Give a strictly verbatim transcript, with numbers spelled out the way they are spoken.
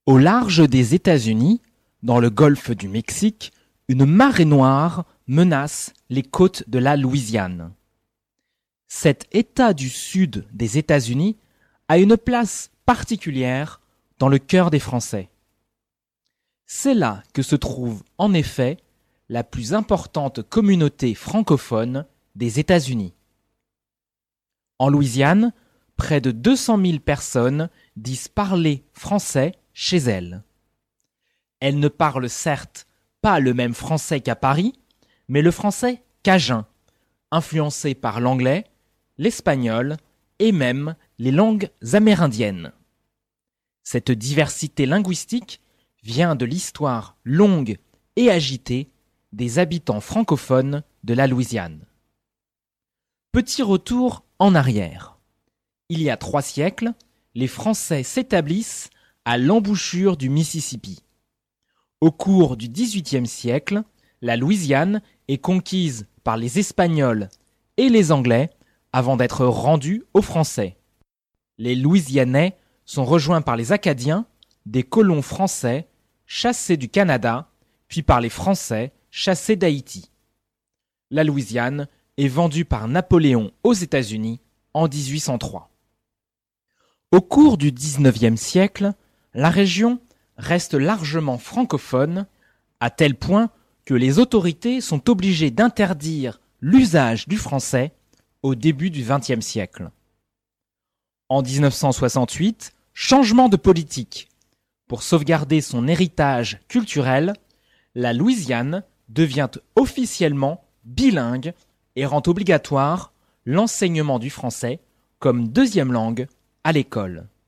Au large des États-Unis, dans le golfe du Mexique, une marée noire menace les côtes de la Louisiane. Cet État du sud des États-Unis a une place particulière dans le cœur des Français. C'est là que se trouve en effet la plus importante communauté francophone des États-Unis. En Louisiane, près de deux cent mille personnes disent parler français chez elles. Elles ne parlent certes pas le même français qu'à Paris, mais le français cajun, influencé par l'anglais, l'espagnol et même les langues amérindiennes. Cette diversité linguistique vient de l'histoire longue et agitée des habitants francophones de la Louisiane. Petit retour en arrière. Il y a trois siècles, les Français s'établissent à l'embouchure du Mississippi. Au cours du dix-huitième siècle, la Louisiane est conquise par les Espagnols et les Anglais avant d'être rendue aux Français. Les Louisianais sont rejoints par les Acadiens, des colons français chassés du Canada, puis par les Français chassés d'Haïti. La Louisiane est vendue par Napoléon aux États-Unis en dix-huit cent trois. Au cours du dix-neuvième siècle, la région reste largement francophone, à tel point que les autorités sont obligées d'interdire l'usage du français au début du vingtième siècle. En dix-neuf cent soixante-huit, changement de politique. Pour sauvegarder son héritage culturel, la Louisiane devient officiellement bilingue et rend obligatoire l'enseignement du français comme deuxième langue à l'école.